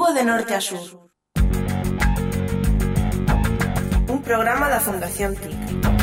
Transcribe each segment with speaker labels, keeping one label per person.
Speaker 1: Lugo de norte a sur. Un programa da Fundación TIC.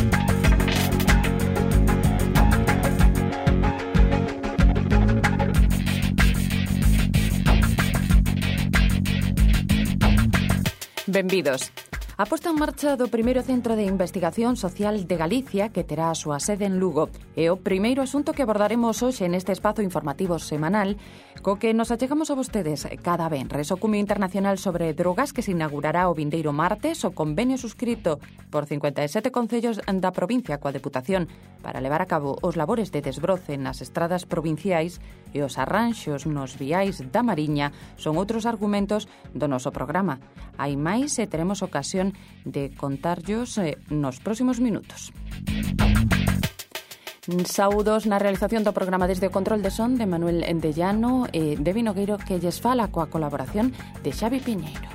Speaker 2: Benvidos. A posta en marcha do primeiro Centro de Investigación Social de Galicia, que terá a súa sede en Lugo, é o primeiro asunto que abordaremos hoxe neste espazo informativo semanal, co que nos achegamos a vostedes cada venres. O Cumio Internacional sobre Drogas, que se inaugurará o vindeiro martes, o convenio suscrito por 57 concellos da provincia coa Deputación para levar a cabo os labores de desbroce nas estradas provinciais e os arranxos nos viais da Mariña son outros argumentos do noso programa. Hai máis e teremos ocasión de contarllos nos próximos minutos. Saúdos na realización do programa desde o control de son de Manuel Endellano e de Vinogueiro, que lles fala coa colaboración de Xavi Piñeiro.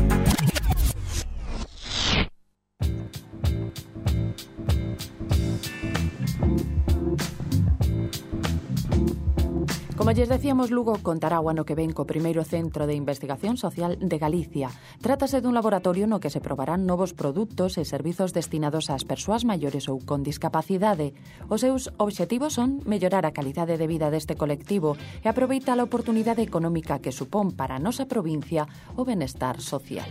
Speaker 2: Como lles decíamos, Lugo contará o ano que ven co primeiro Centro de Investigación Social de Galicia. Trátase dun laboratorio no que se probarán novos produtos e servizos destinados ás persoas maiores ou con discapacidade. Os seus obxectivos son mellorar a calidade de vida deste colectivo e aproveitar a oportunidade económica que supón para a nosa provincia o benestar social.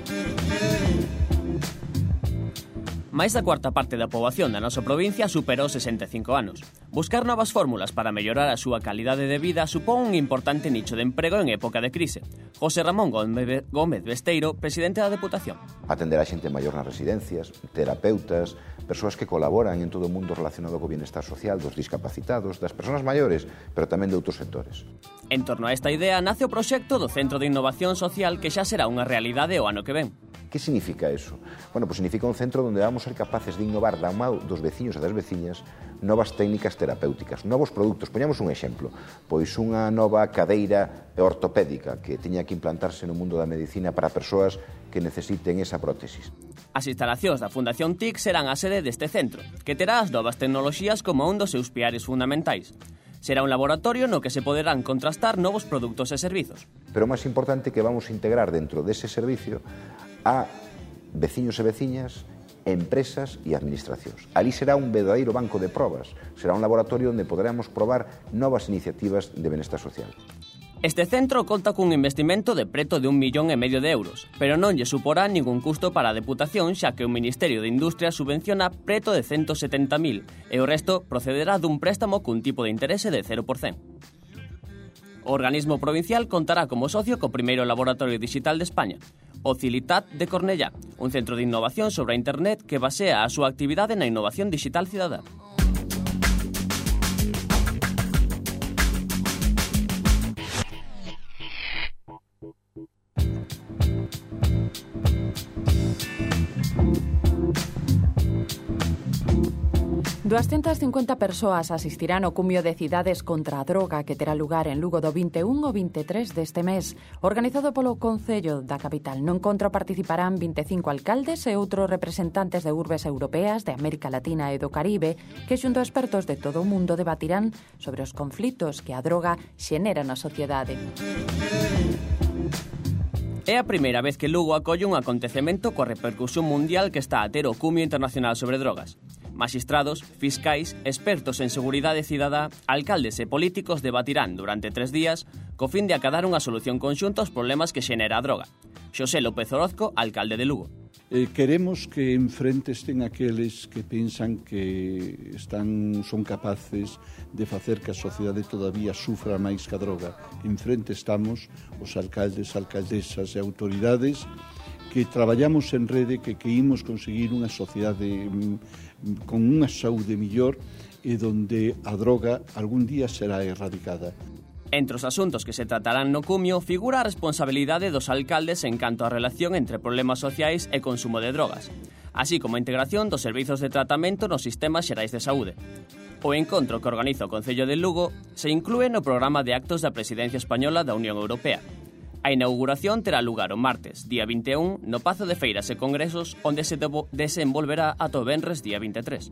Speaker 3: Máis da cuarta parte da poboación da nosa provincia superou 65 anos. Buscar novas fórmulas para mellorar a súa calidade de vida supón un importante nicho de emprego en época de crise. José Ramón Gómez Besteiro, presidente da Deputación.
Speaker 4: Atender a xente maior nas residencias, terapeutas, persoas que colaboran en todo o mundo relacionado co bienestar social dos discapacitados, das persoas maiores, pero tamén de outros sectores.
Speaker 3: En torno a esta idea nace o proxecto do Centro de Innovación Social, que xa será unha realidade o ano que ven.
Speaker 4: Que significa eso? Bueno, pues significa un centro onde vamos ser capaces de innovar da mão dos veciños e das veciñas novas técnicas terapéuticas, novos produtos. Poñamos un exemplo, pois unha nova cadeira ortopédica que teña que implantarse no mundo da medicina para persoas que necesiten esa prótesis.
Speaker 3: As instalacións da Fundación TIC serán a sede deste centro, que terá as novas tecnoloxías como un dos seus piares fundamentais. Será un laboratorio no que se poderán contrastar novos produtos e servizos.
Speaker 4: Pero o máis importante é que vamos integrar dentro dese servicio a veciños e veciñas, empresas e administracións. Ali será un verdadeiro banco de probas, será un laboratorio onde poderemos probar novas iniciativas de benestar social.
Speaker 3: Este centro conta cun investimento de preto de 1,5 millón de euros, pero non lle suporá ningún custo para a Deputación, xa que o Ministerio de Industria subvenciona preto de 170.000 e o resto procederá dun préstamo cun tipo de interese de 0%. O organismo provincial contará como socio co primeiro laboratorio digital de España, o Cilitat de Cornellá, un centro de innovación sobre a Internet que basea a súa actividade na innovación digital cidadá.
Speaker 2: As 250 persoas asistirán ao Cumio de Cidades contra a Droga que terá lugar en Lugo do 21 ao 23 deste mes, organizado polo Concello da capital. No encontro participarán 25 alcaldes e outros representantes de urbes europeas, de América Latina e do Caribe, que xunto a expertos de todo o mundo debatirán sobre os conflitos que a droga xenera na sociedade.
Speaker 3: É a primeira vez que Lugo acolle un acontecemento coa repercusión mundial que está a ter o Cumio Internacional sobre Drogas. Magistrados, fiscais, expertos en seguridade cidadá, alcaldes e políticos debatirán durante 3 días co fin de acadar unha solución conxunta aos problemas que xenera a droga. Xosé López Orozco, alcalde de Lugo.
Speaker 5: Queremos que enfrente estén aqueles que pensan que son capaces de facer que a sociedade todavía sufra máis que a droga. Enfrente estamos os alcaldes, alcaldesas e autoridades que traballamos en rede, que imos conseguir unha sociedade con unha saúde mellor e donde a droga algún día será erradicada.
Speaker 3: Entre os asuntos que se tratarán no Cumio figura a responsabilidade dos alcaldes en canto á relación entre problemas sociais e consumo de drogas, así como a integración dos servizos de tratamento nos sistemas xerais de saúde. O encontro que organiza o Concello de Lugo se inclúe no programa de actos da Presidencia Española da Unión Europea. A inauguración terá lugar o martes, día 21, no Pazo de Feiras e Congresos, onde se desenvolverá ata o venres, día 23.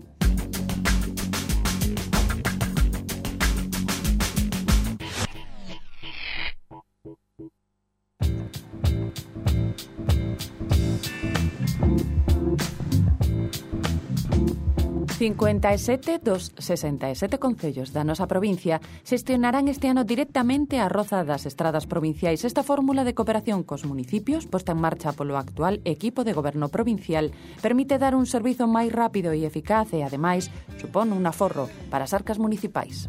Speaker 2: 57 dos 67 concellos da nosa provincia xestionarán este ano directamente a roza das estradas provinciais. Esta fórmula de cooperación cos municipios, posta en marcha polo actual equipo de goberno provincial, permite dar un servizo máis rápido e eficaz e, ademais, supón un aforro para as arcas municipais.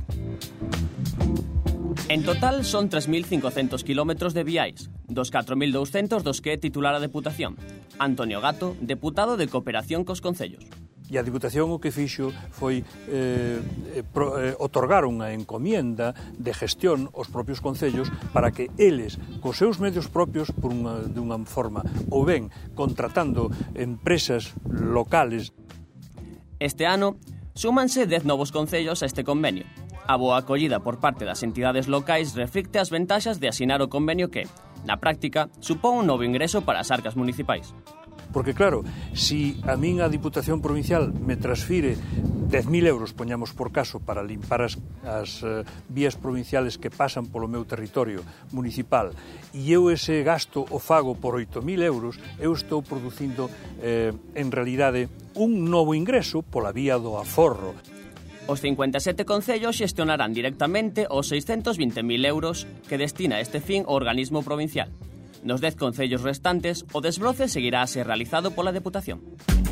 Speaker 3: En total son 3.500 kilómetros de viais, dos 4.200 dos que é titular a Deputación. Antonio Gato, deputado de Cooperación cos Concellos.
Speaker 6: E a Diputación o que fixo foi otorgar unha encomienda de gestión aos propios concellos para que eles, cos seus medios propios, dunha forma, ou ben contratando empresas locales.
Speaker 3: Este ano, súmanse 10 novos concellos a este convenio. A boa acollida por parte das entidades locais reflicte as ventaxas de asinar o convenio que, na práctica, supón un novo ingreso para as arcas municipais.
Speaker 6: Porque, claro, si a min a Diputación Provincial me transfire 10.000 euros, poñamos por caso, para limpar as vías provinciales que pasan polo meu territorio municipal, e eu ese gasto o fago por 8.000 euros, eu estou producindo, en realidade, un novo ingreso pola vía do aforro.
Speaker 3: Os 57 concellos xestionarán directamente os 620.000 euros que destina a este fin o organismo provincial. Nos 10 concellos restantes, o desbroce seguirá a ser realizado pola Deputación.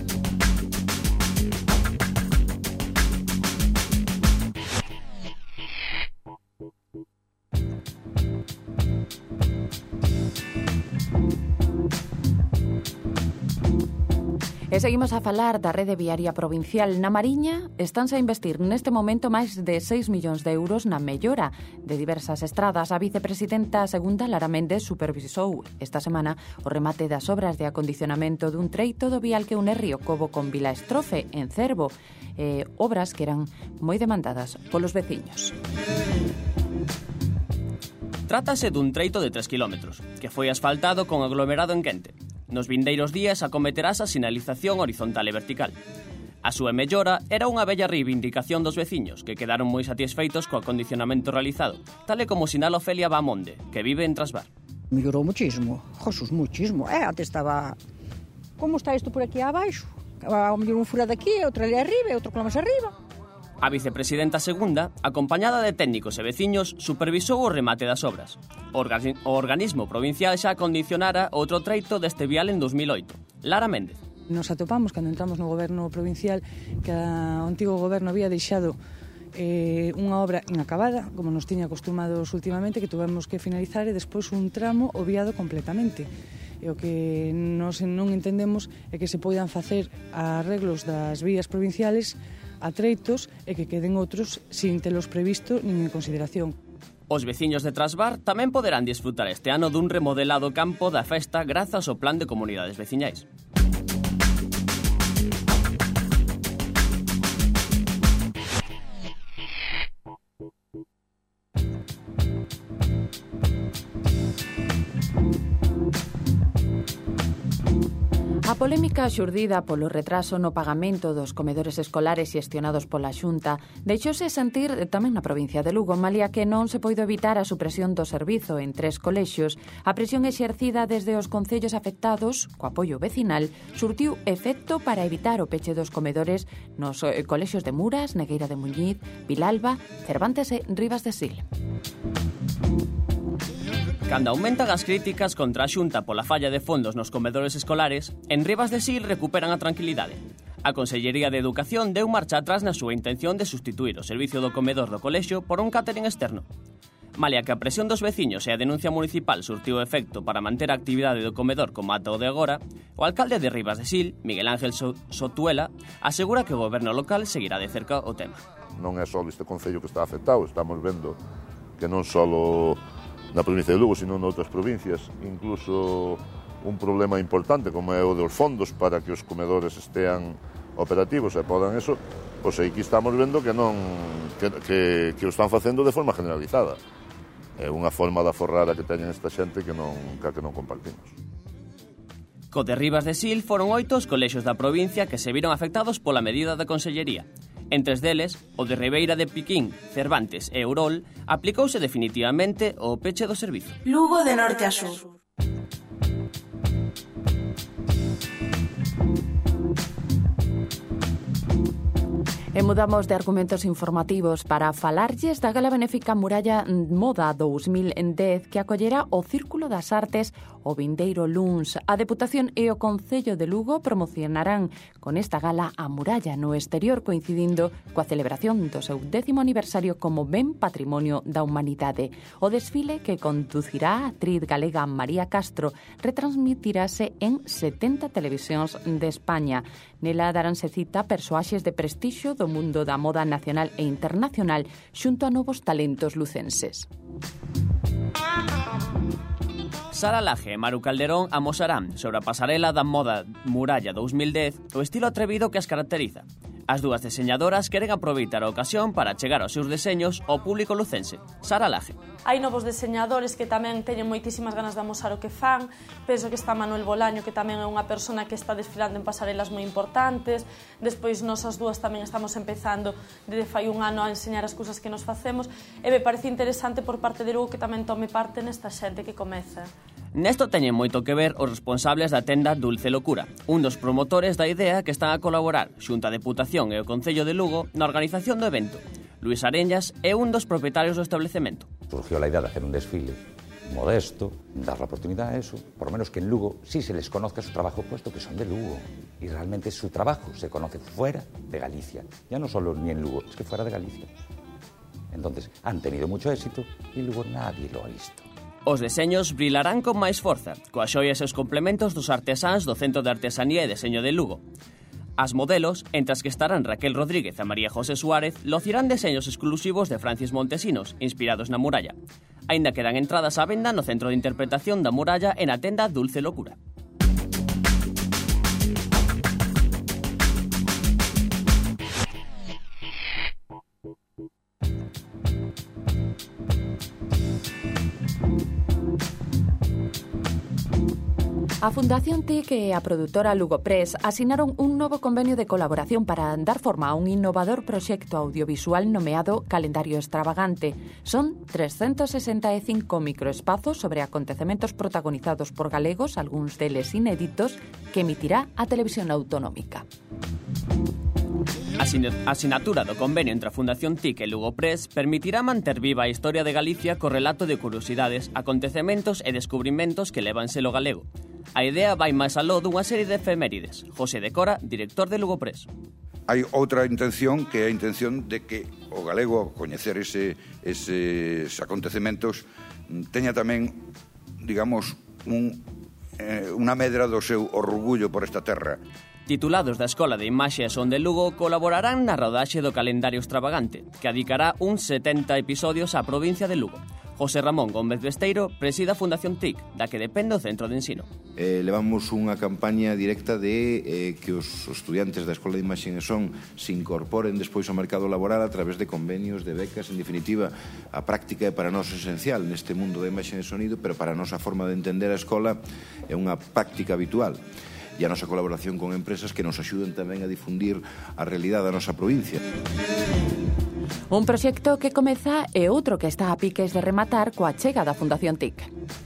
Speaker 2: E seguimos a falar da rede viaria provincial. Na Mariña estánse a investir neste momento máis de 6 millóns de euros na mellora de diversas estradas. A vicepresidenta segunda, Lara Méndez, supervisou esta semana o remate das obras de acondicionamento dun treito do vial que une Río Cobo con Vila Estrofe, en Cervo, obras que eran moi demandadas polos veciños.
Speaker 3: Trátase dun treito de 3 kilómetros, que foi asfaltado con aglomerado en quente. Nos vindeiros días acometerás a sinalización horizontal e vertical. A súa mellora era unha bella reivindicación dos veciños, que quedaron moi satisfeitos co acondicionamento realizado, tal e como sinala Ofelia Bamonde, que vive en Trasbar.
Speaker 7: Mellorou muchísimo, Jesús, muchísimo. Antes estaba... Como está isto por aquí abaixo? A mellor un furado aquí, outro ali arriba e outro máis arriba.
Speaker 3: A vicepresidenta segunda, acompañada de técnicos e veciños, supervisou o remate das obras. O organismo provincial xa acondicionara outro treito deste vial en 2008. Lara Méndez.
Speaker 8: Nos atopamos cando entramos no goberno provincial que o antigo goberno había deixado unha obra inacabada, como nos tiña acostumados últimamente, que tuvemos que finalizar e despois un tramo obviado completamente. E o que nos non entendemos é que se poidan facer arreglos das vías provinciales a treitos e que queden outros sin telos previsto nin en consideración.
Speaker 3: Os veciños de Trasbar tamén poderán disfrutar este ano dun remodelado campo da festa grazas ao plan de comunidades veciñais.
Speaker 2: A polémica xurdida polo retraso no pagamento dos comedores escolares xestionados pola Xunta deixouse sentir tamén na provincia de Lugo, malia que non se poido evitar a supresión do servizo en 3 colexios. A presión exercida desde os concellos afectados, co apoio vecinal, surtiu efecto para evitar o peche dos comedores nos colexios de Muras, Negueira de Muñiz, Vilalba, Cervantes e Ribas de Sil.
Speaker 3: Cando aumentan as críticas contra a Xunta pola falla de fondos nos comedores escolares, en Ribas de Sil recuperan a tranquilidade. A Consellería de Educación deu marcha atrás na súa intención de sustituir o servicio do comedor do colexio por un catering externo. Malia que a presión dos veciños e a denuncia municipal surtiu efecto para manter a actividade do comedor como ata o de agora, o alcalde de Ribas de Sil, Miguel Ángel Sotuela, asegura que o goberno local seguirá de cerca o tema.
Speaker 9: Non é só este concello que está afectado, estamos vendo que non só na provincia de Lugo, sino noutras provincias, incluso un problema importante como é o dos fondos para que os comedores estean operativos e podan eso, pois aquí estamos vendo que non que o están facendo de forma generalizada. É unha forma de aforrar a que teñen esta xente que non compartimos.
Speaker 3: Co de Ribas de Sil foron 8 os colexios da provincia que se viron afectados pola medida da Consellería. Entre deles, o de Ribeira de Piquín, Cervantes e Eurol, aplicouse definitivamente o peche do servizo.
Speaker 1: Lugo de norte a sur.
Speaker 2: E mudamos de argumentos informativos para falarlles da Gala Benéfica Muralla Moda 2010 que acollera o Círculo das Artes o vindeiro luns. A Deputación e o Concello de Lugo promocionarán con esta gala a muralla no exterior coincidindo coa celebración do seu 10º aniversario como Ben Patrimonio da Humanidade. O desfile que conducirá a actriz galega María Castro retransmitirase en 70 televisións de España. Nela daránse cita persoaxes de prestixio do mundo da moda nacional e internacional xunto a novos talentos lucenses.
Speaker 3: Sara Laje e Maru Calderón amosarán sobre a pasarela da moda Muralla 2010 o estilo atrevido que as caracteriza. As dúas deseñadoras queren aproveitar a ocasión para chegar aos seus deseños ao público lucense. Sara Laje.
Speaker 10: Hai novos deseñadores que tamén teñen moitísimas ganas de amosar o que fan. Penso que está Manuel Bolaño, que tamén é unha persona que está desfilando en pasarelas moi importantes. Despois, nós as dúas tamén estamos empezando desde fai un ano a enseñar as cousas que nos facemos. E me parece interesante por parte de Lugo que tamén tome parte nesta xente que comeza.
Speaker 3: Nesto teñen moito que ver os responsables da tenda Dulce Locura, un dos promotores da idea que están a colaborar xunto a Deputación e o Concello de Lugo na organización do evento. Luis Areñas é un dos propietarios do establecemento.
Speaker 11: Surgió la idea de hacer un desfile modesto, dar la oportunidad a eso, por lo menos que en Lugo sí se les conozca su trabajo, puesto que son de Lugo. Y realmente su trabajo se conoce fuera de Galicia. Ya no solo ni en Lugo, es que fuera de Galicia. Entonces, han tenido mucho éxito y en Lugo nadie lo ha visto.
Speaker 3: Os deseños brilarán con máis forza, coas xoias e os complementos dos artesáns do Centro de Artesanía e Deseño de Lugo. As modelos, entre as que estarán Raquel Rodríguez e María José Suárez, lucirán deseños exclusivos de Francis Montesinos, inspirados na muralla. Aínda quedan entradas á venda no Centro de Interpretación da Muralla e na tenda Dulce Locura.
Speaker 2: A Fundación TIC e a produtora Lugo Press asinaron un novo convenio de colaboración para dar forma a un innovador proxecto audiovisual nomeado Calendario Extravagante. Son 365 microespazos sobre acontecementos protagonizados por galegos, algúns deles inéditos, que emitirá a Televisión Autonómica.
Speaker 3: A asinatura do convenio entre a Fundación TIC e Lugo Press permitirá manter viva a historia de Galicia co relato de curiosidades, acontecementos e descubrimentos que levan selo galego. A idea vai máis aló dunha serie de efemérides. José de Cora, director de Lugo Press.
Speaker 12: Hai outra intención, que é a intención de que o galego, ao coñecer eses acontecementos, teña tamén, digamos, unha medra do seu orgullo por esta terra.
Speaker 3: Titulados da Escola de Imaxe e Son de Lugo colaborarán na rodaxe do Calendario Extravagante, que adicará uns 70 episodios á provincia de Lugo. José Ramón Gómez Besteiro preside a Fundación TIC, da que depende o Centro de Ensino.
Speaker 4: Levamos unha campaña directa de que os estudiantes da Escola de Imaxe e Son se incorporen despois ao mercado laboral a través de convenios, de becas. En definitiva, a práctica é para nós esencial neste mundo da imaxe e sonido, pero para a nosa forma de entender a escola é unha práctica habitual. E a nosa colaboración con empresas que nos axuden tamén a difundir a realidade da nosa provincia.
Speaker 2: Un proxecto que comeza e outro que está a piques de rematar coa chega da Fundación TIC.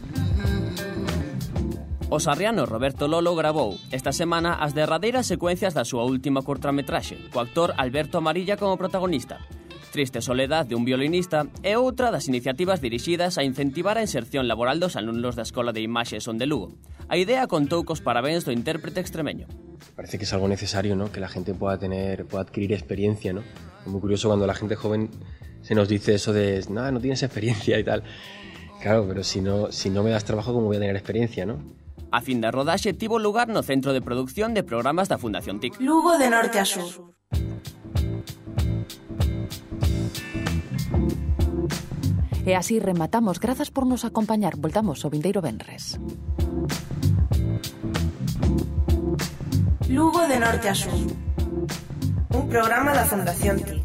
Speaker 3: O sarriano Roberto Lolo gravou esta semana as derradeiras secuencias da súa última curtametraxe, co actor Alberto Amarilla como protagonista. Triste soledad de un violinista é outra das iniciativas dirixidas a incentivar a inserción laboral dos alumnos da Escola de Imaxe e Son de Lugo. A idea contou cos parabéns do intérprete extremeño.
Speaker 13: Parece que es algo necesario, ¿no? Que la gente pueda adquirir experiencia, ¿no? Es muy curioso cuando la gente joven se nos dice eso de no tienes experiencia y tal. Claro, pero si no me das trabajo, ¿cómo voy a tener experiencia, no?
Speaker 3: A fin da rodaxe tivo lugar no Centro de Producción de Programas da Fundación TIC.
Speaker 1: Lugo de norte a sur.
Speaker 2: E así rematamos. Grazas por nos acompañar. Voltamos o vindeiro venres.
Speaker 1: Lugo de norte a sur. Un programa da Fundación TIC.